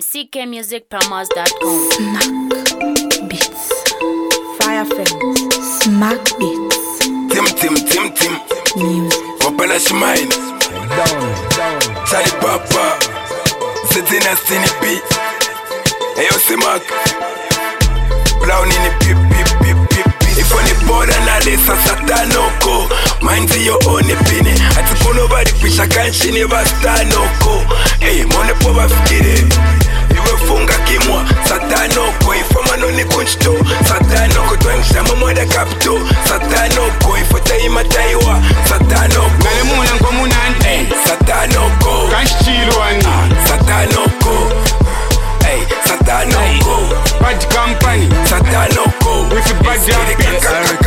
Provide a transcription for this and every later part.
ckmusicpromos.com. Smack beats, fire friends, smack beats, Tim music. Open a shine Charlie Papa Zetina Stini B Eyo Simak Brown in the pip If on the border na lesa satanoko Mind your own opinion Ati kono bari pisha kanshi ni bastanoko Hey, mone po bafikire Iwe funga kimwa satanoko Ifoma no ni kunchito satanoko Twengisha mamwada kapito satanoko Ifote imataiwa satanoko Nale muna nkomunani Hey, satanoko Kanshchilwani satanoko Hey, satanoko Bad company satanoko With the bad beats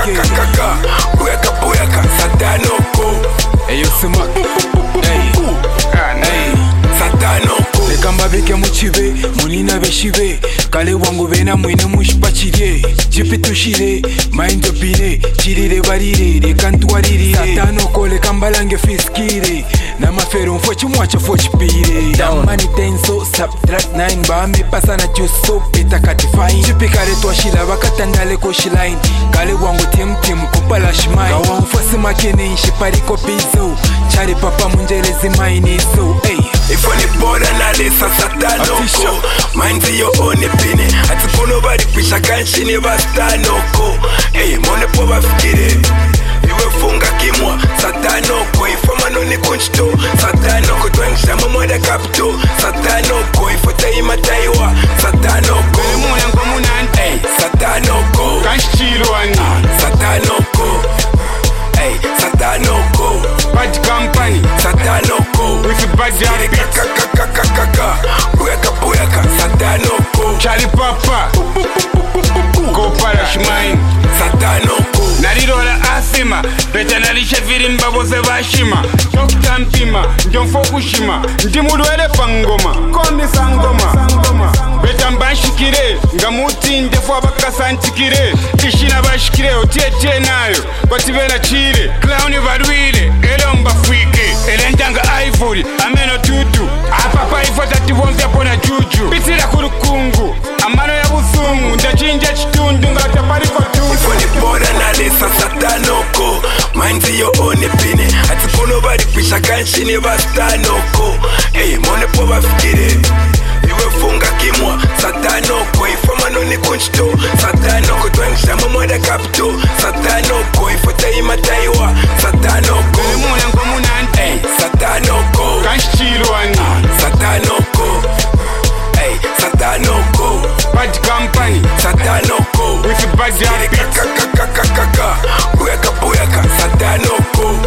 Buyaka satanoko Eyo Simak satanoko Lekamba beke muchibe munina beshibe Kale wangu bena mwine mushipachire Jipitushire mind opine chirire barire rekantwarire satanoko lekamba lange fiskire na mafero mfochi mwacho fochipire damani tenso subtract 9 bame pasa na chuso peta katifine chipikare twashila bakatandale ko shiline kale wangu tim kupala shimai gawa mfosi makene inshipariko pizo chari papa munjelezi maini so hey ifoni boda na lesa satanoko mind your own opinion ati kono bari pisha kanshi ni bastanoko hey mone po bafikire iwe funga kimwa satanoko ifoma no ni kunchito satanoko twengisha mamwada kapito satanoko ifote imataiwa satanoko muna nkomunani hey satanoko Kanshchilwani satanoko hey satanoko Bad company satanoko with the bad beats Buyaka satanoko Charlie Papa Go Palash Mine satanoko Nalirola asima Beta nalishe virimba bose bashima Dr. Mpima Njonfo kushima Ndimulwele pangoma Komisa ngoma Beta mbashikire Ngamuti ndefu abakasantikire Kishina bashikire Otiete nayo Batibela chile Clown badwile Elo mbafwike Elendanga ivory Ameno tutu Apapa ifota tibonze pona juju Pitira kurukungu Amano ya buzungu Ndachinja chitundu Ngatapariko tutu ifoni boda na lesa satanoko mind your own opinion ati kono bari pisha kanshi ni bastanoko hey mone po bafikire iwe funga kimwa satanoko ifoma no ni kunchito satanoko twengisha mamwada kapito satanoko ifote imataiwa satanoko muna nkomunani hey satanoko Kanshchilwani satanoko hey satanoko Bad company satanoko with the bad beats Buyaka satanoko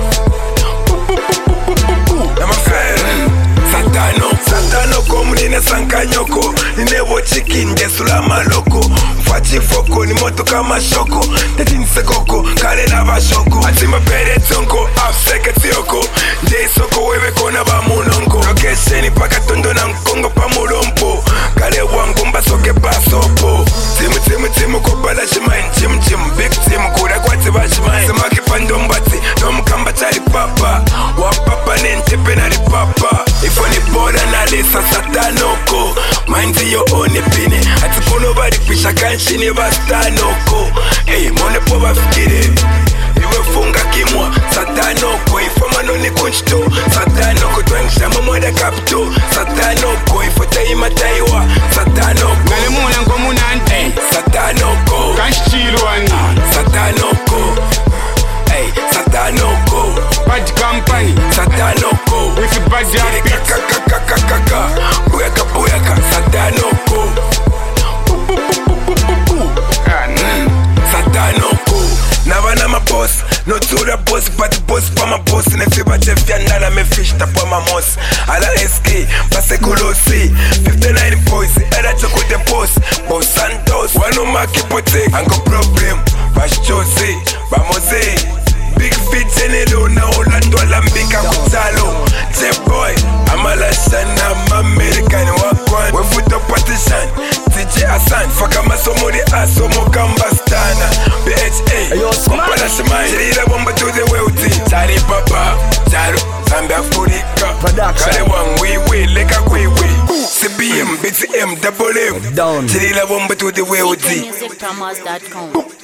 satanoko munine sankanyoko ninevo chicken jesula maloko mfachifoko ni moto kama shoko tetinsekoko kale na bashoko atimba pere tonko afseke tioko njeisoko wewe kona bamunonko lokesheni paka tondo na nkongo pa mulompo kale wangu mbasoke pasopo timu kopala shimain chim big team kura kwati bashimain semaki pandombati nomkamba chali papa wapapa nentepe nali papa ifoni boda na lesa satanoko mind your own opinion ati kono bari pisha kanshi ni bastanoko hey mone po bafikire iwe funga kimwa satanoko ifoma no ni kunchito satanoko twengisha mamwada kapito satanoko ifote imataiwa satanoko Nale muna nkomunani hey satanoko Kanshchilwani satanoko hey satanoko Bad company satanoko with the bad beats Buyaka satanoko satanoko nabana maboss notura boss but boss pa maboss nefiba chefiandana mefish tapwa mamos ala SK pasekulosi 59 boys era choko the boss Boss Santos wano makipotek ango problem bashosi bamoze big fit genelo na Orlando alambika kutalo J-boy amalashana ma-American wakwan wefuto partisan DJ Hassan faka masomori asomo kambastana BHA kompala shimai jirira bomba to the wealthy Chari papa Charo Zambia Africa Kale wangwiwi leka kwiwi CBM BTA M double M. Down. Till the bomb to the way with musicpromise.com.